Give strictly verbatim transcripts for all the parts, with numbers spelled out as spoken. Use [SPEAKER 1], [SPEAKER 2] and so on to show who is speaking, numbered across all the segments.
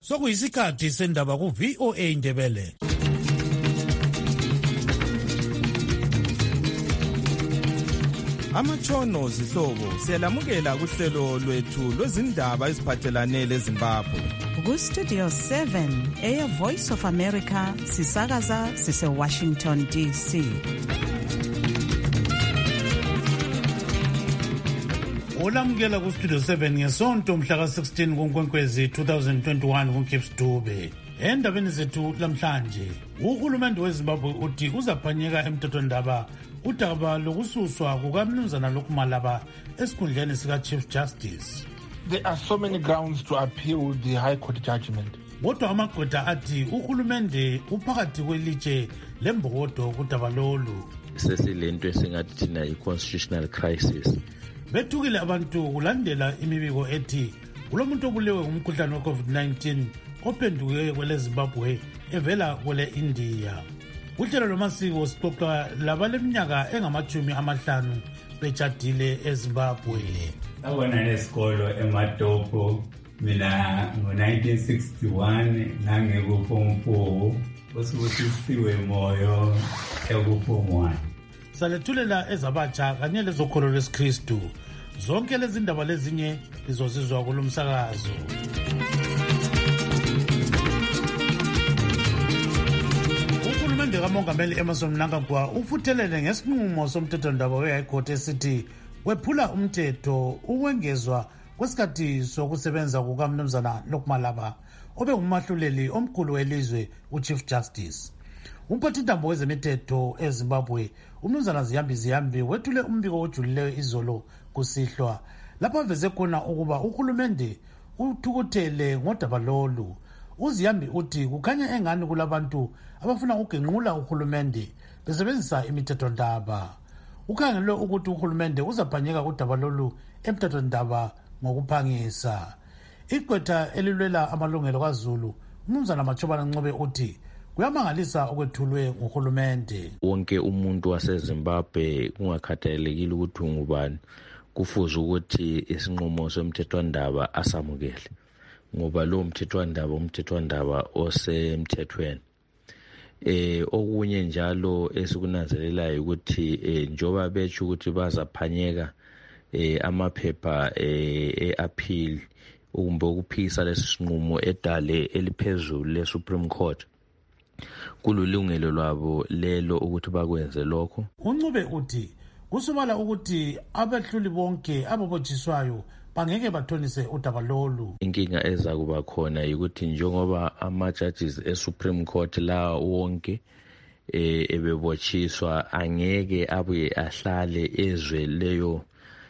[SPEAKER 1] Sokuyisikhathi sendaba ku V O A Ndebele.
[SPEAKER 2] Amatshono zihlobo siyalamukela kuhlelo lwethu lwezindaba eziphathelane leZimbabwe.
[SPEAKER 3] Ku Studio seven eya Voice of America sisakaza sise Washington D C.
[SPEAKER 1] Olamukela ku Studio seven ngesonto mhla ka sixteen kuNkwenkwezi twenty twenty-one kuKips Dube. Endabeni zethu lamhlanje, uhulumende weZimbabwe uthi uzaphanyeka emthethwandaba udaba lokususwa kukaMnumzana Lokhumalaba esikhundleni sika Chief Justice.
[SPEAKER 4] There are so many grounds to appeal the High Court judgment.
[SPEAKER 1] Kodwa amagqwetha athi uhulumende uphakathi kwelitshe lembokodo kudaba lolu.
[SPEAKER 5] Sesilento esingathi thina i-constitutional crisis.
[SPEAKER 1] Bethukile abantu kulandela imibiko ethi kulomuntu obulewe ngumkhuhlane we COVID nineteen ophenduke kwele Zimbabwe evela kwele India. Uhlelo lomasiko sixoxa labaleminyaka engamachumi amahlanu betshadile eZimbabwe.
[SPEAKER 6] Abona nesikolo eMatopo mina ngo nineteen sixty-one ngangeku form four osubusisiwe moyo eku form one.
[SPEAKER 1] Salethulela ezabatsha kanye lezokholo lwesikristu. Zonke lezi ndaba lezinye lizozizwa kulomsakazo. Uhulumende kaMongameli Emmerson Mnangagwa ufuthelele ngesinqumo somthethwandaba we-High Court esithi wephula umthetho ukwengezwa kwesikhathi sokusebenza kukaMnumzana Lokhumalaba obe ngumahluleli omkhulu welizwe uChief Justice. Umphathintambo wezemithetho eZimbabwe uMnumzana Ziyambi Ziyambi wethule umbiko ojulileyo izolo kusihlwa lapha veze khona ukuba uhulumende uthukuthele ngodaba lolu. uZiyambi uthi kukhanya engani kulabantu abafuna ukugenqula uhulumende besebenzisa imithethwandaba. Ukhangelwe ukuthi uhulumende uzaphanyeka udaba lolu emthethwandaba ngokuphangisa. Igqwetha elilwela amalungelo kaZulu uMnumzana Machobana Ncube uthi kuyamangalisa okwethulwe nguhulumende.
[SPEAKER 5] Wonke umuntu waseZimbabwe kungakhathalekile ukuthi ungubani kufuze ukuthi isinqumo somthethwandaba asamukele ngoba lo mthethwandaba umthethwandaba osemthethweni. Eh okunye njalo esikunanzelelayo ukuthi eh njoba bethu ukuthi bazaphanyeka eh amaphepha eh eappeal umbe ukuphikisa lesinqumo edale eliphezulu leSupreme Court. Kululungelo lwabo lelo ukuthi bakwenze lokho.
[SPEAKER 1] uNcube uthi kusubala ukuthi abahluli bonke ababotshiswayo bangeke bathonise udaba lolu.
[SPEAKER 5] Inkinga eza kuba khona ukuthi njengoba ama-judges eSupreme Court la wonke eh ebebotshiswa angeke abuye ahlale ezwe leyo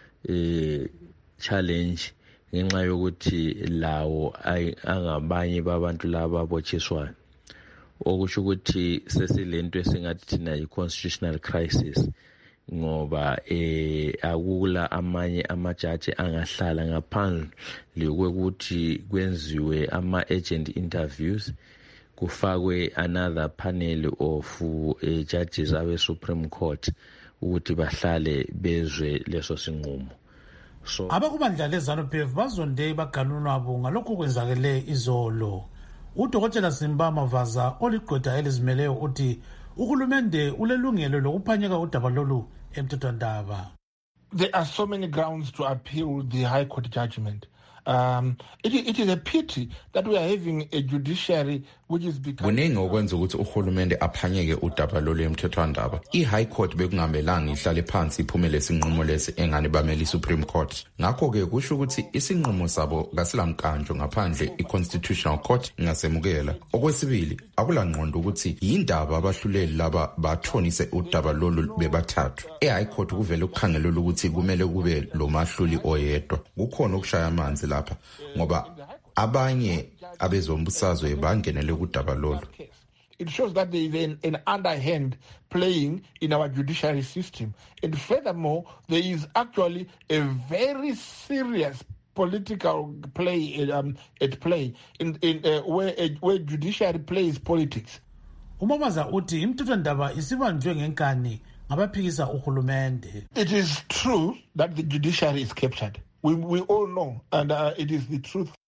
[SPEAKER 5] eh challenge ngenxa yokuthi lawo angabanye babantu laba abotshiswayo. Okusho ukuthi sesilento esingathi thina i-constitutional crisis ngoba eh akula amanye amajaji angahlala ngaphandle kwekuthi kwenziwe ama-agent interviews kufakwe another panel of uh, judges abe Supreme Court ukuthi bahlale bezwe leso sinqumo.
[SPEAKER 1] So abakubandla leZANU-P F bazonde baganunwa bo ngalokho kwenzakele izolo. Udokotela Simba Mavaza oligqwetha elizimeleyo uthi uhulumende ulelungelo lokuphanyeka udaba lolu emthethwandaba.
[SPEAKER 4] There are so many grounds to appeal the High Court judgment. Um, it, it is a pity that we are having a judiciary which is becoming...
[SPEAKER 7] Kuningi okwenza ukuthi uhulumende aphanyeke udaba lolu emthethwandaba. I-High Court bekungamelanga ihlale phansi iphumele isinqumo lesi engani bamele i-Supreme Court. Ngakho-ke kusho ukuthi isinqumo sabo kasilamkanjo ngaphandle i-Constitutional Court ingasemukela. Okwesibili, akulangqondo ukuthi yindaba abahluleli laba bathonise udaba lolu bebathathu. I-High Court kuvele ukukhangelela ukuthi kumele kube lo mahluli oyedwa. Kukhona ukushaya amanzi lapha ngoba abanye abezombusazwe bangenele kudaba lolu.
[SPEAKER 4] It shows that there is an, an underhand playing in our judiciary system. And furthermore, there is actually a very serious political play um, at play in, in uh, where, uh, where judiciary plays politics.
[SPEAKER 1] Umabaza uthi imthethwandaba isibanjwe ngenkani ngabaphikisa uhulumende.
[SPEAKER 4] It is true that the judiciary is captured. We, we all know, and uh, it is the truth.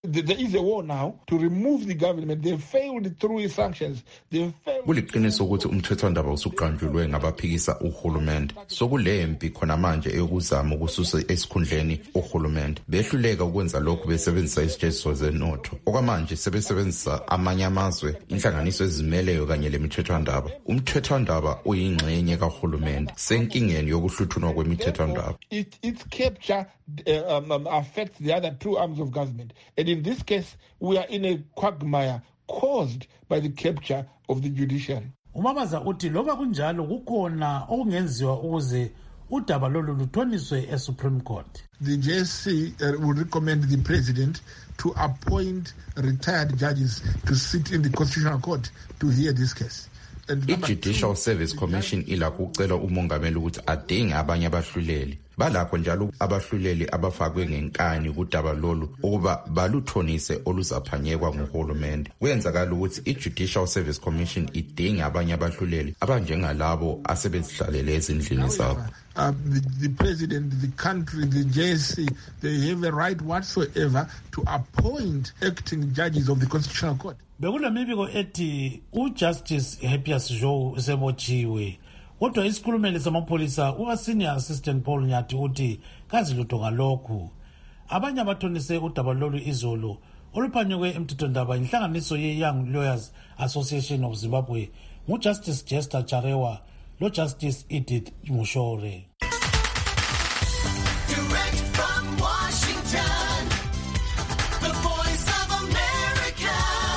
[SPEAKER 4] There is a war now to remove the government. They failed through sanctions. They failed.
[SPEAKER 7] Kuliqiniso ukuthi umthethwandaba usuqanjulwe ngabaphikisa uhulumende. Sokulempi khona manje eyokuzama ukususa esikhundleni uhulumende. Behluleka ukwenza lokho besebenzisa isijeziso zenotho. Okwamanje sebesebenzisa amanye amazwe, inhlanganiso ezimeleyo kanye lemithethwandaba. Umthethwandaba uyingxenye kahulumende. Senkingeni yokuhluthunwa kwemithethwandaba.
[SPEAKER 4] It its capture uh, um, um, affects the other two arms of government. And in this case, we are in a quagmire caused by the capture of the judiciary.
[SPEAKER 1] Umabaza uthi loba kunjalo kukhona okungenziwa ukuze udaba lolu luthoniswe eSupreme Court.
[SPEAKER 4] The J S C uh, would recommend the president to appoint retired judges to sit in the Constitutional Court to hear this case.
[SPEAKER 7] I-Judicial Service Commission ilakho ucela umongameli ukuthi adinge abanye abahluleli. Balakho njalo abahluleli abafakwe ngenkani kudaba lolu ukuba baluthonise oluzaphanyekwa nguhulumende. Kwenzakala ukuthi i-Judicial Service Commission idinge abanye abahluleli abanjengalabo asebezihlalele ezindlini zabo.
[SPEAKER 4] Uh, the, the president, the country, the J S C, they have a right whatsoever to appoint acting judges of the Constitutional Court.
[SPEAKER 1] Bekulemibiko ethi uJustice Happiest Joe sebochiwe. Kodwa isikhulumeli samapholisa uSenior Assistant Paul Nyathi uthi kazi lutho ngalokhu. Abanye abathonise udaba lolu izolo oluphanyekwe emthethwandaba inhlanganiso ye-Young Lawyers Association of Zimbabwe nguJustice Jester Charewa lo Justice Edith Mushore.
[SPEAKER 8] Direct from Washington, the Voice of America,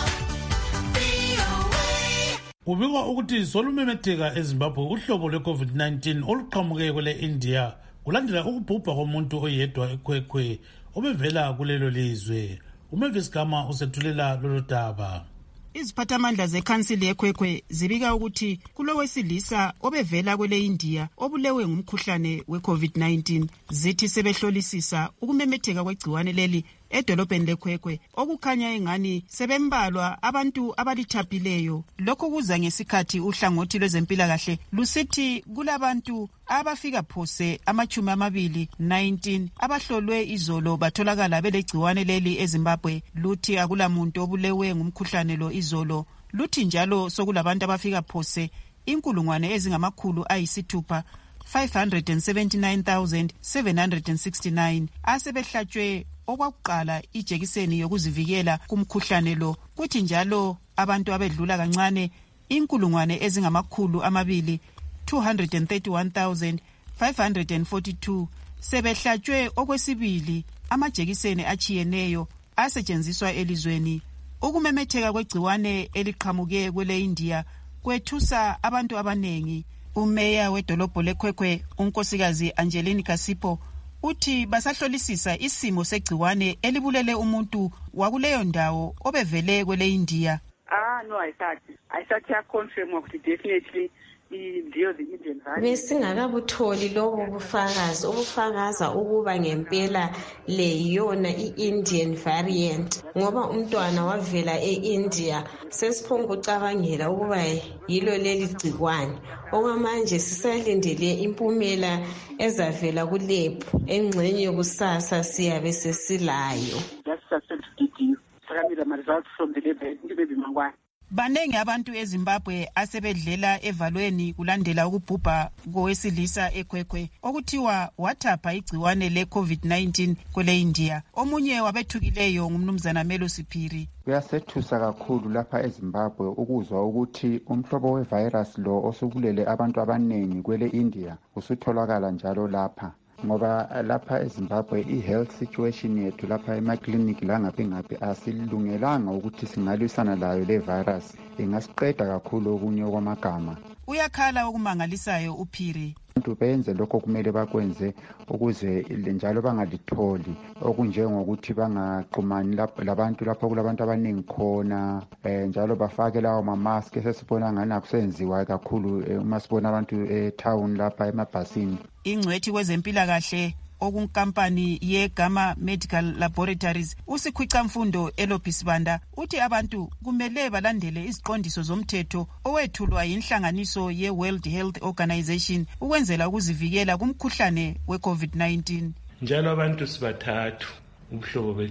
[SPEAKER 8] V O A.
[SPEAKER 1] Ubikwa ukuthi solumemetheka eZimbabwe uhlobo lwe-COVID nineteen oluqhamuke kwele India kulandela ukubhubha komuntu oyedwa eKwekwē obevela kulelo lizwe. uMavis Gama usethulela lolu daba.
[SPEAKER 3] Iziphathamandla zekhansili yeKwekwē zibika ukuthi kulowesilisa obevela kwele India obulewe ngumkhuhlane we-COVID nineteen zithi sebehlolisisa ukumemetheka kwegciwane leli edolobheni leKwekwē okukhanya engani sebembalwa abantu abalithapileyo. Lokho kuza ngesikhathi uhlangothi lwezempilakahle lusithi kulabantu abafika phose amachumi amabili nineteen abahlolwe izolo batholakala belegciwane leli eZimbabwe. Luthi akulamuntu obulewe ngumkhuhlane lo izolo. Luthi njalo sokulabantu abafika phose inkulungwane ezingamakhulu ayisithupha five hundred seventy-nine thousand seven hundred sixty-nine asebehlatshwe okwakuqala ijekiseni yokuzivikela kumkhuhlane lo. Kuthi njalo abantu abedlula kancane inkulungwane ezingamakhulu amabili two hundred thirty-one thousand five hundred forty-two sebehlatshwe okwesibili amajekiseni achiyeneyo asetshenziswa elizweni. Ukumemetheka kwegciwane eliqhamuke kwele India kwethusa abantu abanengi. Umeya wedolobho leKwekwē unkosikazi Angeline Kasipo uthi basahlolisisa isimo segciwane elibulele umuntu wakuleyo ndawo obevele kwele India.
[SPEAKER 9] Ah no, I thought I thought ya confirm ukuthi definitely ndiyo the Indian variant.
[SPEAKER 10] Besingakabutholi lobo bufakazi obufakaza ukuba ngempela le yona i-Indian variant ngoba umntwana wavela e-India sesiphonga ucabangela ukuba yilo leli gciwane. Okwamanje sisalindele impumela ezavela kulab engxenye yokusasa siyabe sesilayo.
[SPEAKER 9] That's just to you. Sakamila my results from the lab ndibebi mangwana.
[SPEAKER 3] Banengi abantu eZimbabwe asebedlela evalweni kulandela ukubhubha kowesilisa eKwekwē okuthiwa wathapha igciwane le-COVID nineteen kwele India. Omunye wabethukileyo ngumnumzana Melo Siphiri.
[SPEAKER 11] Kuyasethusa kakhulu lapha eZimbabwe ukuzwa ukuthi umhlobo wevirus lo osubulele abantu abanengi kwele India usutholakala njalo lapha. Ngoba lapha eZimbabwe i-health situation yethu lapha emakliniki la ngaphi ngaphi asilungelanga ukuthi singalwisana layo le virus. Ingasiqeda kakhulu okunye kwamagama.
[SPEAKER 3] Uyakhala okumangalisayo uPhiri.
[SPEAKER 11] Abantu benze lokho kumele bakwenze ukuze njalo bangalitholi okunjengokuthi bangaxhumani labantu lapho kulabantu abaningi khona eh njalo bafake lawo mamask esesibona ngani akusenziwa kakhulu uma sibona abantu etown lapha emabhasini.
[SPEAKER 3] Ingcwethi kwezempilakahle okunkampani yeGama Medical Laboratories usikhwicamfundo eLobhisibanda uthi abantu kumele balandele iziqondiso zomthetho owethulwa yinhlanganiso ye-World Health Organization ukwenzela ukuzivikela kumkhuhlane we-COVID nineteen.
[SPEAKER 12] Njalo abantu sibathathu umhlobo bethu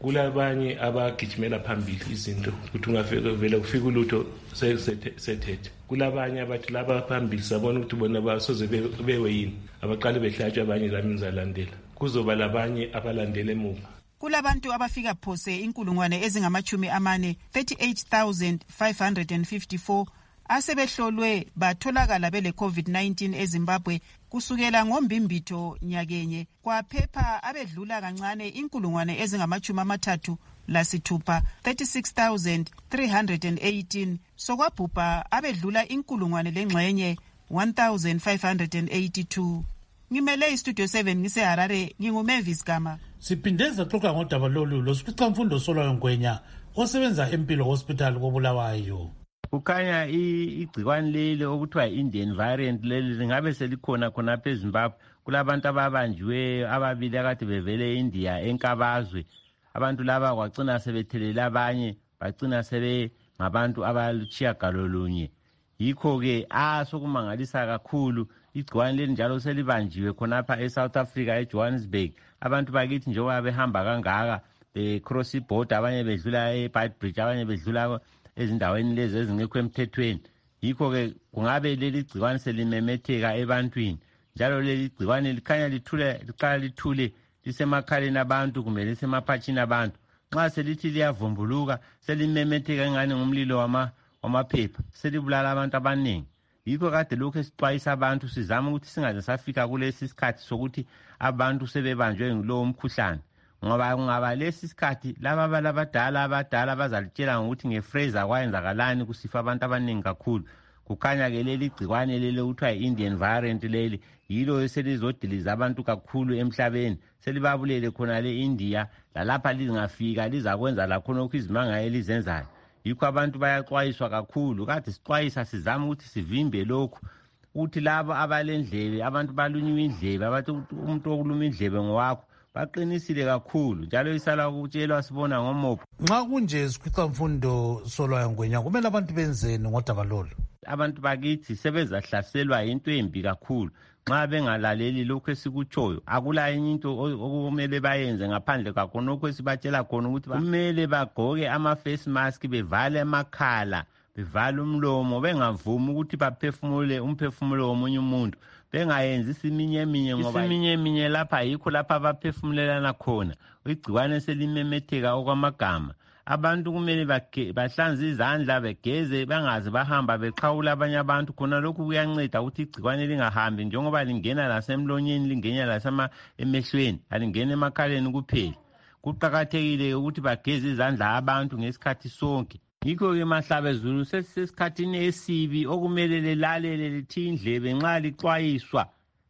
[SPEAKER 12] kulabanye abagijimela phambili izinto ukuthi ungafika vele ufika ulutho sethethe. Kulabanye abathi laba phambili sabona ukuthi bona basoze bewe yini abaqale behlatshwe abanye lami ngizalandela. Kuzoba labanye abalandele emuva.
[SPEAKER 3] Kulabantu abafika phose inkulungwane ezingamachumi amane thirty-eight thousand five hundred fifty-four asebehlolwe batholakala bele COVID nineteen eZimbabwe kusukela ngombimbitho nyakenye kwaphepha abedlula kancane inkulungwane ezingamachumi amathathu lasithupha thirty-six thousand three hundred eighteen sokwabhubha abedlula inkulungwane lengxenye one thousand five hundred eighty-two. Ngimele istudio seven ngiseHarare nginguMavis Gama.
[SPEAKER 1] Siphindeza xoxa ngodaba lolu losiqhamfundo Solwayo Ngwenya osebenza eMpilo Hospital koBulawayo.
[SPEAKER 13] Kukhanya igcikwane leli okuthiwa Indian variant leli lingabe selikhona khona phezulu eZimbabwe. Kulabantu ababanjiwe ababili akade bevele eIndia enkabazwe. Abantu laba kwagcina sebethelela abanye bagcina sebe ngabantu abalutshiya galolunye. Yikho ke asokumangalisa kakhulu igcikwane leli njalo selibanjiwe khonapha eSouth Africa eJohannesburg. Abantu bakithi njengoba behamba kangaka becross border abanye bedlula eBeitbridge abanye bedlula ezindaweni lezi ezingekho emthethweni. Yikho ke kungabe leli gcikwane selimemetheka ebantwini njalo leli gcikwane likhanya lithule liqala lithule lisemakhaleni abantu kumbe lisemaphatshini abantu. Nxa selithi liyavumbuluka selimemetheka engane ngumlilo wama wamaphepha selibulala abantu abaningi. Yikho kade lokho esixwayisa abantu sizama ukuthi singaze safika kulesi sikhathi sokuthi abantu sebebanjwe ngulowo mkhuhlane. Ngoba kungaba lesi sikhathi laba balabadala abadala bazalitshela ngokuthi ngeFraser kwayenzakalani kusifa abantu abaningi kakhulu. Kukhanya ke leli gcikwane leli ukuthiwa Indian variant leli yilo eselizodiliza abantu kakhulu emhlabeni. Selibabulele khona le India lalapha lingafika lizakwenza lakhona okuzimanga elizenzayo. Yikho abantu bayaxwayiswa kakhulu. Kade sixwayisa sizama ukuthi sivimbe lokhu ukuthi labo abalendlebe abantu balunywa indlebe abathi umuntu okuluma indlebe ngowakho baqinisile kakhulu njalo isala ukutshelwa sibona ngomopho.
[SPEAKER 1] Nxa kunje siqhamfundo Solwayo Ngwenya kumele abantu benzeni ngodaba lolu?
[SPEAKER 13] Abantu bakithi sebezahlaselwa into embi kakhulu. Nxa bengalaleli lokho esikutshoyo akula enye into okumele bayenze ngaphandle kwakhonokho esibatshela khona ukuthi kumele bagqoke ama face mask bevale amakhala bevale umlomo bengavumi ukuthi baphefumule umphefumulo womunye umuntu. Bengayenzi isiminye minye ngoba isiminye minye lapha yikho lapha abaphefumulelana khona. Igcikwane selimemetheka okwamagama. Abantu kumele bahlanze izandla begeze bangaze bahamba beqhawula abanye abantu khona lokhu kuyanceda ukuthi igcikwane lingahambi njengoba lingena lasemlonyeni lingena lasema emehlweni alingena emakhaleni kuphela. Kuqhakathekile ukuthi bageze izandla abantu ngesikhathi sonke. Yikho ke Mahlabezulu sesisikhathini esibi okumele lelalele lithi indlebe nxa lixwayiswa.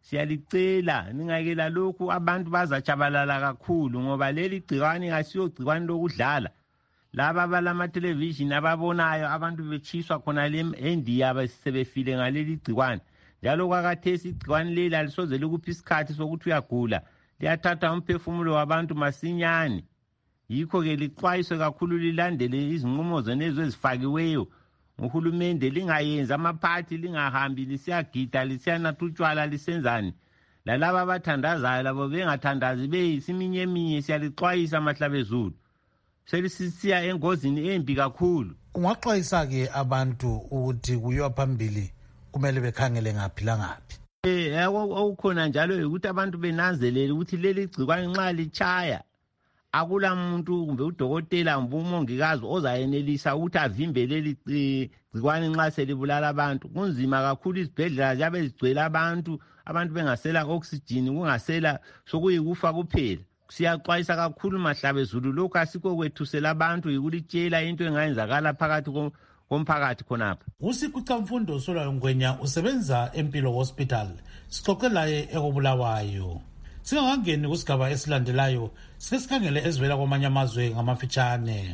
[SPEAKER 13] Siyalicela ningakela lokhu abantu bazachabalala kakhulu ngoba leli gcikwane asiyo gcikwane lokudlala. Laba balama television ababonayo abantu bechiswa khona le India basebefile ngaleli gcikwane. Njalo kwakathesi igcikwane leli alisoze likuphi isikhathi sokuthi uyagula. Liyathatha umphefumulo wabantu masinyane. Yikho ke lixwayiswe kakhulu lilandele izinqumo zenezo ezifakiweyo. Uhulumende lingayenza amaphathi lingahambi lisiyagida lisiyanatha utshwala lisenzani. Lalaba abathandazayo labo bengathandazi beyisiminye minye siyalixwayisa Mahlabezulu. Selisisiya engozini embi kakhulu.
[SPEAKER 1] Ungaxwayisa ke abantu ukuthi kuyiwa phambili kumele bekhangele ngaphi langaphi.
[SPEAKER 13] Eh okukhona njalo ukuthi abantu benanzelele ukuthi leli gcikwane nxa lichaya akula muntu kumbe udokotela kumbe umongikazi ozayenelisa ukuthi avimbe leli gcikwane nxa selibulala abantu. Kunzima kakhulu izibhedlela ziyabe zigcwele abantu abantu bengasela oxygen kungasela sokuyikufa kuphela. Siyaxwayisa kakhulu Mahlabezulu lokho asikho kwethusela abantu yikulitshela into engayenzakala phakathi komphakathi khonapha.
[SPEAKER 1] Usiqhamfundo Solwayo Ngwenya usebenza eMpilo Hospital. Sixoxe laye ekoBulawayo. Singakangeni kusigaba esilandelayo sike sikhangele ezivela kwamanye amazwe ngamafitshane.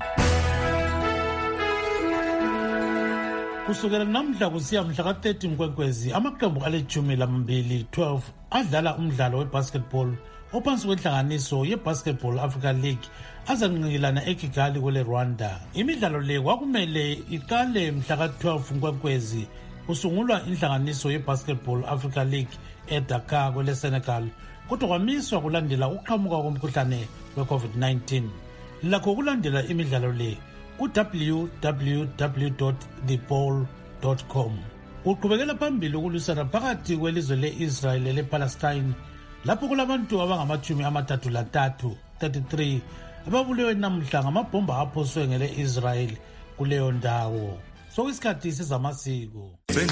[SPEAKER 1] Kusukela namhla kusiya mhla ka thirty Nkwenkwezi amaqembu alejumi lambili twelve adlala umdlalo webasketball ophansi kwenhlanganiso yeBasketball Africa League azanqikilana eKigali kwele Rwanda. Imidlalo le kwakumele iqale mhla ka twelve Nkwenkwezi kusungulwa inhlanganiso yeBasketball Africa League eDakar kwele Senegal kodwa kwamiswa kulandela ukuqhamuka komkhuhlane we COVID nineteen. lakho kulandela imidlalo le ku-w w w dot the ball dot com. Uqhubekela phambili ukulwisana phakathi kwelizwe le-Israel le-Palestine lapho kulabantu abangamachumi amathathu lantathu thirty-three ababulewe namhla ngamabhomba aphoswe ngele-Israel kuleyo ndawo. Sokuyisikhathi sezamasiko.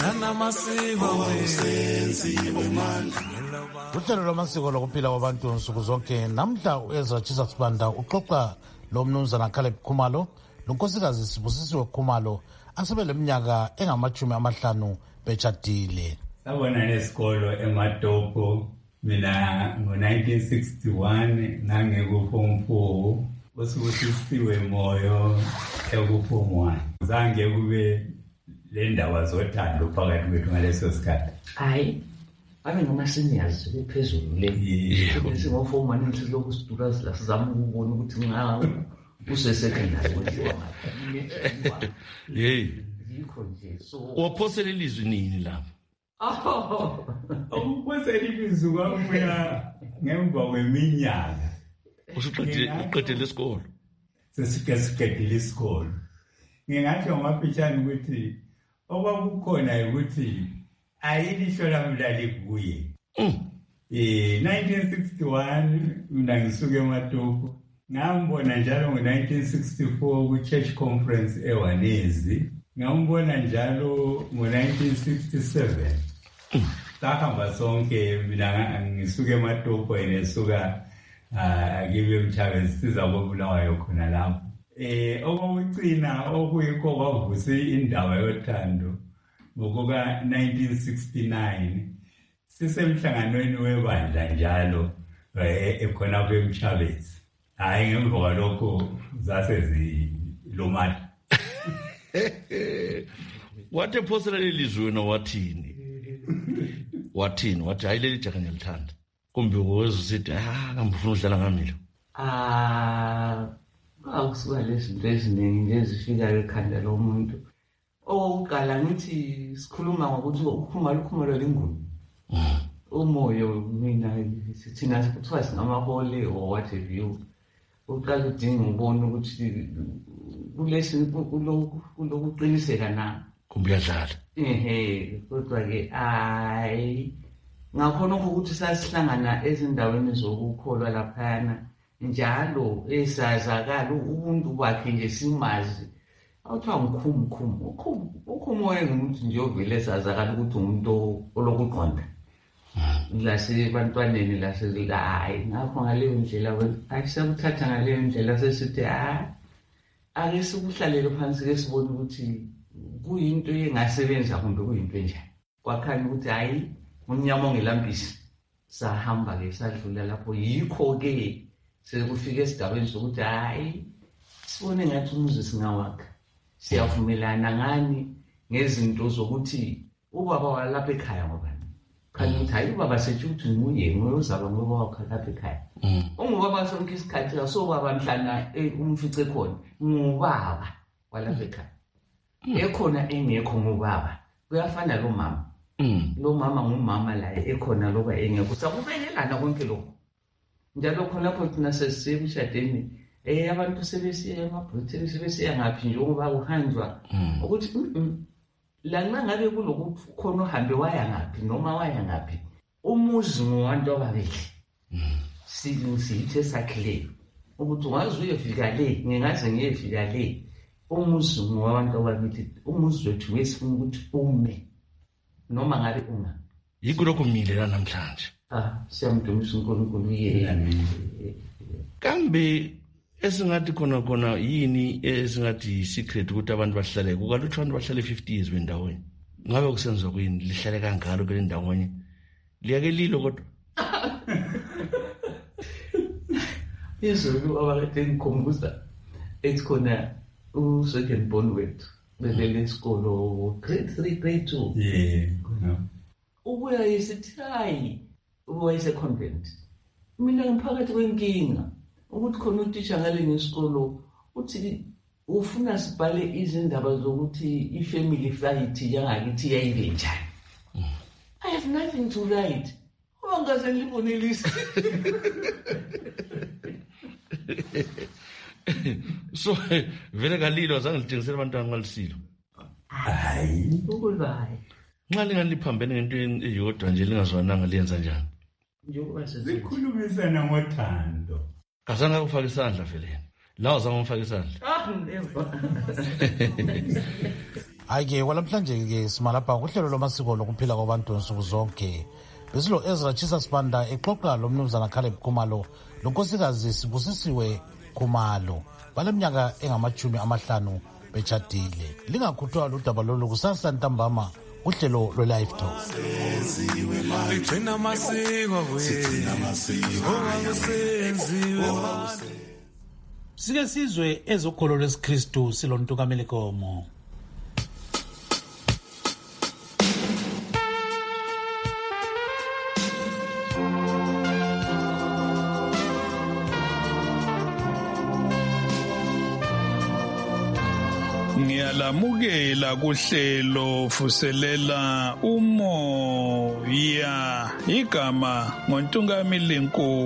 [SPEAKER 1] Uhlelo lwamasiko lokuphila kwabantu nsuku zonke namhla uEzra Jesus Banda uxoxa lo mnumzana Caleb Khumalo lonkosikazi Sibusisiwe Khumalo asebeleminyaka engamachumi amahlanu betshadile.
[SPEAKER 6] Sabona nesikolo eMatopo mina ngo-nineteen sixty-one nangekuform four osibusisiwe moyo ekuform one. Zange kube le ndaba zothando phakathi kwethu ngaleso sikhathi.
[SPEAKER 14] Hayi babe ngama-seniors bephezulu le singoform one nthi lokhu sidura sizama ukubona ukuthi nxa use-secondary kwenziwa ngaphi.
[SPEAKER 15] Yeyi
[SPEAKER 14] yikho nje so
[SPEAKER 15] waphosela ilizwi nini lapho?
[SPEAKER 6] Ukuphosela ilizwi kwabuya ngemva kweminyaka.
[SPEAKER 15] Usuqedile isikolo?
[SPEAKER 6] Sesike siqedile isikolo. Ngingatsho ngaphetshana ukuthi okwakukhona ukuthi ayilisho lami lalikuye. Eh nineteen sixty-one mina ngisuke eMatopo. Ngambona njalo ngo-nineteen sixty-four ku-church conference eWanezi. Ngambona njalo ngo-nineteen sixty-seven. Sahamba sonke mina ngisuke eMatopo enesuka akibe Mchabezi siza kobulawayo khona lapho. Eh okwucina okuyikho kwavuse indaba yothando ngokuka nineteen sixty-nine sisemhlanganweni webandla njalo ekhona kweMchabezi. Hayi ngemva kwalokho zase zilomata.
[SPEAKER 15] Wathi ephosela lelizwi wena wathini? Wathini? Wathi hayi leli jaha ngiyalithanda. Kumbe uweza usithi ah ngifuna udlala ngamilo.
[SPEAKER 14] Ah akusuka lezinto eziningi ezifikayo ekhanda lomuntu. Oqala ngithi sikhuluma ngokuthi ukhumalo ukhumalo lenguni. Umoyo mina sithina sikuthiwa singamahole or what have you. Uqala udinga ubona ukuthi kulesi kulokuqiniseka na
[SPEAKER 15] kumbe uyadlala.
[SPEAKER 14] Ehe kodwa ke ayi ngakhona ukuthi sasihlangana ezindaweni zokukholwa laphana njalo esazakala umuntu wakhe nje simazi awuthiwa mkhumkhumu ukhumo engumuntu nje ovele esazakala ukuthi umuntu olokuqonda lasebantwaneni laselika hayi ngakho ngaleyo ndlela ayisakuthatha ngaleyo ndlela sesithi hayi ake sikuhlalele phansi ke sibone ukuthi kuyinto engasebenza kumbe kuyinto enjani. Kwakhanya ukuthi hayi unyama ongelambisi sahamba ke sadlula lapho yikho ke sekufika esigabeni sokuthi hayi sibone ngathi umuzi singawakha siyavumelana ngani ngezinto zokuthi ubaba walapha ekhaya ngoba khanya ukuthi hayi ubaba sethi ukuthi nguye nguye uzaba ngoba wakha lapha ekhaya. Ungubaba sonke isikhathi asobaba mhlana umfice khona ngubaba walapha ekhaya ekhona engekho ngubaba kuyafana lo mama. Lo mama ngumama la ekhona loba engekho sakubelelana konke lokho njalo khona lapho thina sesibishadeni eh abantu sebesiya emabhotini sebesiya ngaphi njengoba uhanjwa ukuthi la nxa ngabe kulokuthi khona uhambe waya ngaphi noma waya ngaphi umuzi ngowantu ababili sithi sakhileyo ukuthi ungaze uyefika le ngingaze ngiyefika le umuzi ngowantu ababili umuzi wethu wesifuna ukuthi ume noma ngabe unga
[SPEAKER 15] yikho lokho milela namhlanje.
[SPEAKER 14] Ah siyamdumisa uNkulunkulu yena.
[SPEAKER 15] Kambe esingathi khona khona yini esingathi secret ukuthi abantu bahlale kukalutho abantu bahlale fifty years bendaweni ngabe kusenza kuyini lihlale kangalo kule ndawonye liyake lilo kodwa
[SPEAKER 14] izulu abakade ngikhumbuza ethi khona u-second born wethu belele isikolo grade three grade two
[SPEAKER 6] yeah
[SPEAKER 14] ubuya yisithi hayi wayese-convent mina ngiphakathi kwenkinga ukuthi khona utisha ngale ngesikolo uthi ufuna sibhale izindaba zokuthi i-family fight yangakithi yayibe njani. I have nothing to write. Ungaze ngibonelise.
[SPEAKER 15] So vele kalilo azange lithengisele abantwana ngalisilo.
[SPEAKER 6] Hayi.
[SPEAKER 14] Ukubayi.
[SPEAKER 15] Nxa lingaliphambene ngento eyodwa nje lingazwananga liyenza njani?
[SPEAKER 14] Njengoba
[SPEAKER 6] sikhulumisana ngothando.
[SPEAKER 15] Kasanga kufaka isandla vele. Lawo zama umfaka isandla.
[SPEAKER 14] Ah, never.
[SPEAKER 1] Ayike kwalamhlanje ke simalapha kuhlelo lomasiko lokuphila kwabantu nsuku zonke. Besilo Ezra Chisa Sibanda exoxa lo mnumzana Caleb Khumalo lonkosikazi Sibusisiwe Khumalo baleminyaka engamachumi amahlanu bechadile. Lingakhuthwa ludaba lolu kusasa ntambama uhlelo lwe-Live Talk. Sike sizwe ezokholo lwesikristu silontu kaMelikomo.
[SPEAKER 16] Ngiyalamukela kuhlelo fuselela umoya igama ngoNtungamili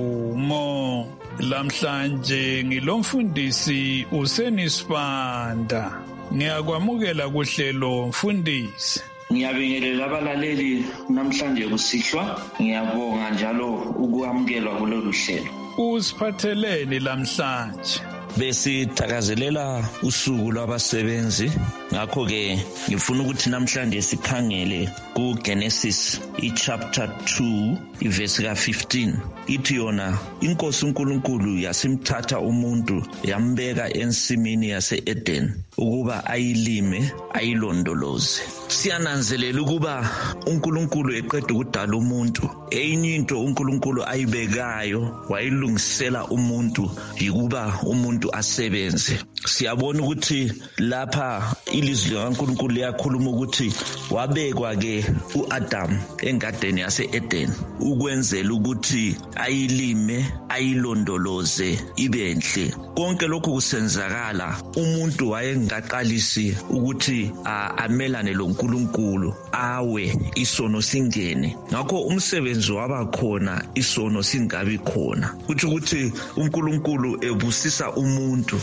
[SPEAKER 16] Nkumo. Lamhlanje ngilomfundisi uSeni Sibanda. Ngiyakwamukela kuhlelo mfundisi.
[SPEAKER 17] Ngiyabingelela abalaleli namhlanje kusihlwa. Ngiyabonga njalo ukwamukelwa kulolu hlelo.
[SPEAKER 16] Usiphatheleni lamhlanje?
[SPEAKER 17] Besithakazelela usuku lwabasebenzi, ngakho ke ngifuna ukuthi namhlanje sikhangele ku Genesis i chapter two iverse ka fifteen. Ithi yona inkosi uNkulunkulu yasimthatha umuntu yambeka ensimini yase Eden ukuba ayilime ayilondoloze. Siyananzelela ukuba uNkulunkulu eqeda ukudala umuntu, enye into uNkulunkulu ayibekayo wayilungisela umuntu yikuba umuntu asebenze. Siyabona ukuthi lapha ilizwi likaNkulunkulu liyakhuluma ukuthi wabekwa ke uAdam engadeni yase Eden ukwenzela ukuthi ayilime ayilondoloze ibe enhle. Konke lokhu kusenzakala umuntu wayengaqalisi ukuthi amelane loNkulunkulu awe isono singene. Ngakho umsebenzi waba khona isono singabi khona. Kuthi ukuthi uNkulunkulu ebusisa umuntu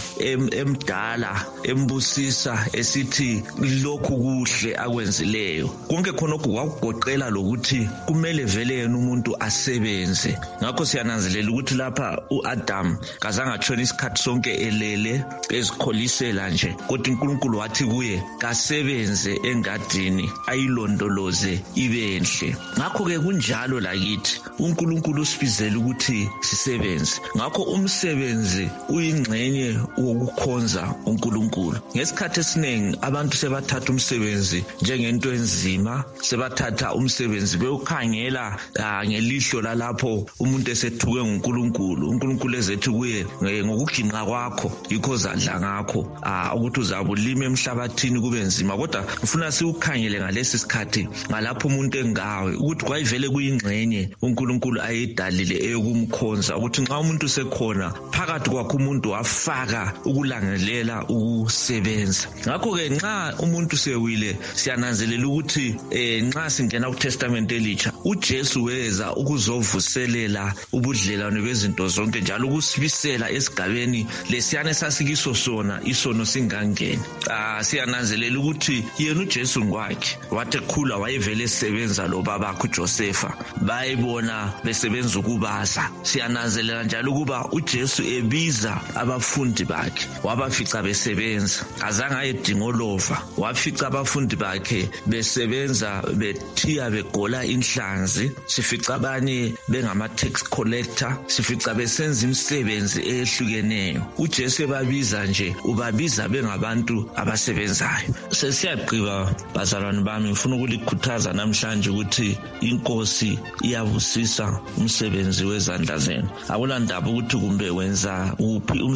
[SPEAKER 17] emdala embusisa esithi lokhu kuhle akwenzileyo. Konke khonokho kwakugoqela lokuthi kumele vele yena umuntu asebenze. Ngakho siyananzelela ukuthi lapha uAdam kazange atshona isikhathi sonke elele ezikholisela nje, kodwa uNkulunkulu wathi kuye kasebenze engadini ayilondoloze ibe enhle. Ngakho ke kunjalo lakithi uNkulunkulu usibizela ukuthi sisebenze. Ngakho umsebenzi uyingxenye wokukhonza uNkulunkulu. Ngesikhathi esiningi abantu sebathatha umsebenzi njengento enzima, sebathatha umsebenzi bewukhangela ngelihlo lalapho umuntu esethuke nguNkulunkulu. uNkulunkulu ezethi kuye ngokuginqa kwakho yikho zadla ngakho ukuthi uzabulima emhlabathini kube nzima, kodwa ufuna siukhangele ngalesi sikhathi ngalapho umuntu engawe ukuthi kwayivele kuyingxenye uNkulunkulu ayidalile eyokumkhonza, ukuthi nxa umuntu sekhona phakathi kwakho umuntu wafaka ukulangelela ukusebenza. Ngakho ke nxa umuntu sewile siyananzelela ukuthi nxa singena kuTestament elitsha uJesu weza ukuzovuselela ubudlelwane bezinto zonke njalo ukusibisela esigabeni lesiyane sasikiso sona isono singangeni. Ah siyananzelela ukuthi yena uJesu ngokwakhe wathi ekhula wayevele esebenza lo babakhe uJosefa, bayibona besebenza ukubaza. Siyananzelela njalo ukuba uJesu ebiza abafundi bakhe wabafica besebenza, azange ayedingolova. Wafica abafundi bakhe besebenza bethiya begola inhlanzi, sifica abanye bengama tax collector, sifica besenza imisebenzi ehlukeneyo. uJesu ebabiza nje ubabiza bengabantu abasebenzayo. Sesiyagqiba bazalwane bami, ngifuna ukulikhuthaza namhlanje ukuthi inkosi iyabusisa umsebenzi wezandla zenu. Akulandaba ukuthi kumbe wenza uphi umsebenzi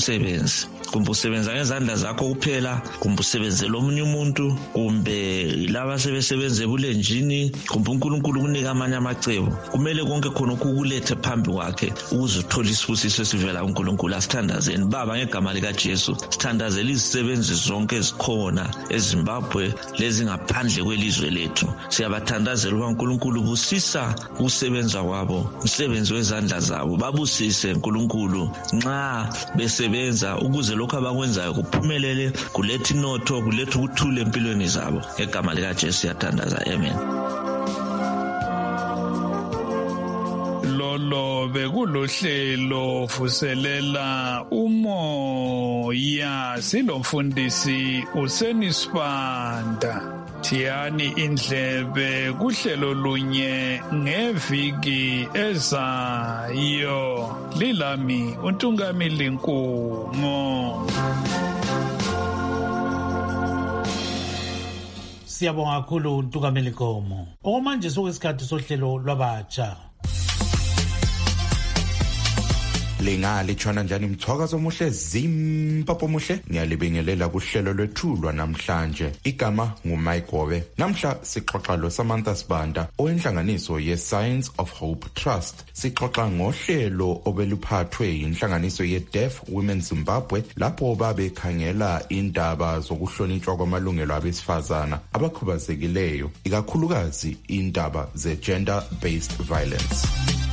[SPEAKER 17] umsebenzi, kumbe usebenza ngezandla zakho kuphela, kumbe usebenzela omunye umuntu, kumbe laba sebesebenza ebulenjini, kumbe uNkulunkulu kunika amanye amacebo. Kumele konke khona ukukulethe phambi kwakhe ukuze uthole isibusiso esivela kuNkulunkulu. Asithandazeni Baba ngegama lika Jesu, sithandazela izisebenzi zonke ezikhona eZimbabwe lezi ngaphandle kwelizwe lethu. Siyabathandazela uba uNkulunkulu busisa ukusebenza kwabo, umsebenzi wezandla zabo, babusise uNkulunkulu nxa besebenza ukuze lokho abakwenzayo kuphumelele, kulethe inotho, kulethe ukuthula empilweni zabo. Ngegama lika Jesu siyathandaza, amen.
[SPEAKER 16] Lolo bekulohlelo vuselela umoya, silomfundisi uSenisibanda. Thiyani indlebe kuhlelo lunye ngeviki ezayo. Lilami uNtungamili Nkumo.
[SPEAKER 1] Siyabonga kakhulu uNtungamili Nkomo. Okwamanje sokuyisikhathi sohlelo lwabatsha.
[SPEAKER 7] Lingali tshona njani mthwakazo omuhle Zimbabwe muhle, ngiyalibingelela kuhlelo lwethulwa namhlanje. Igama nguMike Gobe. Namhla sixoxa lo Samantha Sibanda oyenhlanganiso ye Science of Hope Trust. Sixoxa ngohlelo obeluphathwe inhlanganiso ye Deaf Women Zimbabwe lapho babekhangela indaba zokuhlonitshwa kwamalungelo abesifazana abakhubazekileyo, ikakhulukazi indaba ze gender based violence.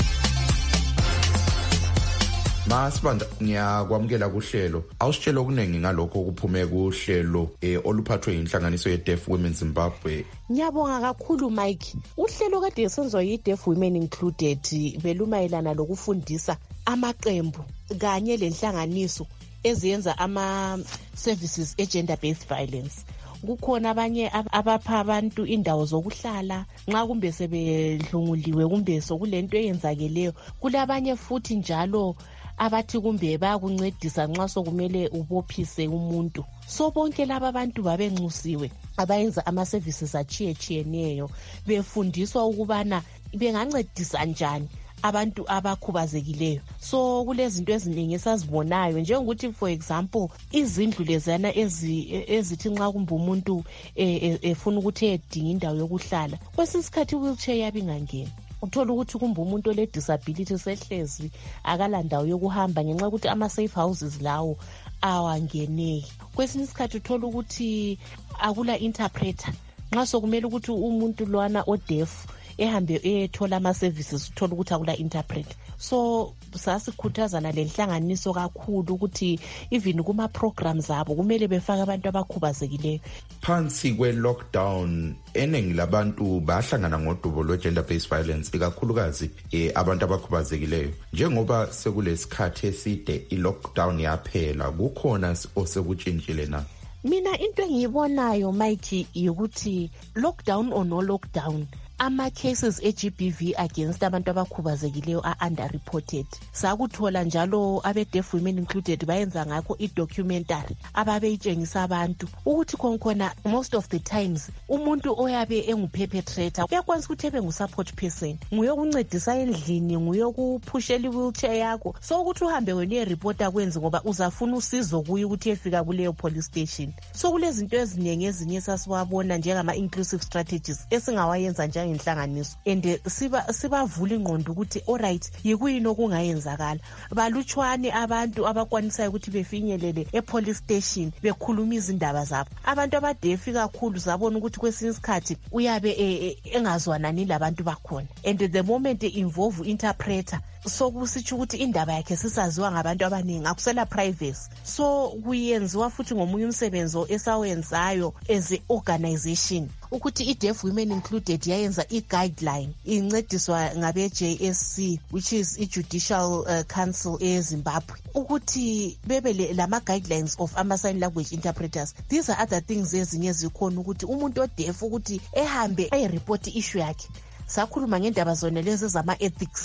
[SPEAKER 7] Masibanda, ngiyakwamukela kuhlelo. Awusitshela okuningi ngalokho okuphume kuhlelo eh oluphathwe inhlanganiso ye Deaf Women Zimbabwe.
[SPEAKER 18] Ngiyabonga kakhulu Mike. Uhlelo kade esenzwa yi Deaf Women Included belumayelana lokufundisa amaqembu kanye lenhlanganiso eziyenza ama services e gender based violence. Kukhona abanye abapha abantu indawo zokuhlala nxa kumbe sebedlunguliwe kumbe sokulento eyenzakeleyo. Kulabanye futhi njalo abathi kumbe bayakuncedisa nxa sokumele ubophise umuntu. So bonke laba abantu babenxusiwe abayenza ama services achiyechiyeneyo befundiswa ukubana bengancedisa njani abantu abakhubazekileyo. So kulezinto eziningi esazibonayo njengokuthi for example izindlu lezana ezi ezithi nxa kumbe umuntu efuna ukuthi edinga indawo yokuhlala, kwesinye isikhathi wheelchair yabingangeni. Uthola ukuthi kumbe umuntu ole disability sehlezi akala ndawo yokuhamba ngenxa ukuthi ama safe houses lawo awangeneki. Kwesinye isikhathi uthola ukuthi akula interpreter nxa sokumele ukuthi umuntu lwana odeaf ehambe ethola ama services uthola ukuthi akula interpreter. So sasikhuthazana lenhlanganiso kakhulu ukuthi even kuma programs abo kumele befake abantu abakhubazekileyo.
[SPEAKER 7] Phansi kwe lockdown eningi labantu bahlangana ngodubo lo gender based violence, ikakhulukazi eh abantu abakhubazekileyo. Njengoba sekulesikhathi eside i lockdown yaphela, kukhona osekutshintshile na?
[SPEAKER 18] Mina into engiyibonayo Mike ukuthi lockdown or no lockdown, ama cases e G B V against abantu abakhubazekileyo are underreported. Sakuthola njalo abe Deaf Women Included bayenza ngakho i documentary ababeyitshengisa abantu ukuthi khona most of the times umuntu oyabe enguperpetrator uyakwanisa ukuthi ebe ngusupport person, nguye ukuncedisa endlini, nguye ukuphushela wheelchair yakho. So ukuthi uhambe wena uyereporta kwenzi ngoba uzafuna usizo kuye ukuthi efika kuleyo police station. So kulezinto eziningi ezinye sasiwabona njengama inclusive strategies esingawayenza njalo inhlanganiso and siba sibavula ingqondo ukuthi alright yikuyini okungayenzakala. Balutshwane abantu abakwanisayo ukuthi befinyelele e police station bekhuluma izindaba zabo. Abantu abadefi kakhulu zabona ukuthi kwesinye isikhathi uyabe engazwanani labantu bakhona and the moment involve interpreter, so kusitsho ukuthi indaba yakhe sisaziwa ngabantu abaningi, akusela privacy. So kuyenziwa futhi ngomunye umsebenzi esawenzayo as a organization ukuthi i Deaf Women Included yayenza i guideline incediswa ngabe J S C, which is i Judicial uh, Council e Zimbabwe, ukuthi bebe lama guidelines of ama sign language interpreters. These are other things ezinye zikhona ukuthi umuntu odeaf ukuthi ehambe ayireport issue yakhe. Sakhuluma ngendaba zona lezi zama ethics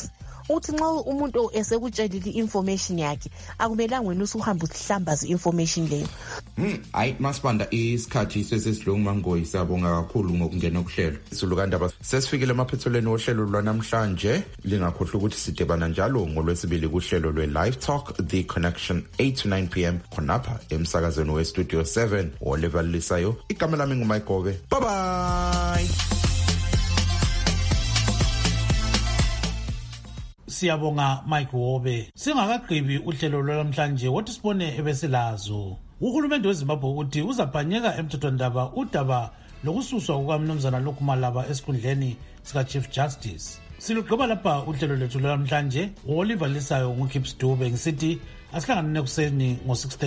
[SPEAKER 18] ukuthi nxa umuntu esekutshelile information yakhe akumelanga wena usuhamba usihlambaza information leyo.
[SPEAKER 7] Hmm, ayi Masibanda isikhathi sesesidlungu mangoyi siyabonga kakhulu ngokungena kuhlelo. Sulukandaba sesifikile emaphethelweni ohlelo lwanamhlanje, lingakhohlwa ukuthi sidebana njalo ngolwesibili kuhlelo lwe Live Talk The Connection eight to nine p m khonapha emsakazweni we Studio seven Oliver Lisayo. Igama lami nguMike Gobe. Bye bye.
[SPEAKER 1] Siyabonga Mike Wobe. Singakagqibi uhlelo lwamhlanje wothi sibone ebesilazo. Uhulumende weZimbabwe ukuthi uzaphanyeka emthethwandaba udaba lokususwa kukaMnumzana Lokumalaba esikhundleni sika Chief Justice. Silugqiba lapha uhlelo lethu lwamhlanje. Oliver Lisayo nguKips Dube ngisithi asihlangane nekuseni ngo six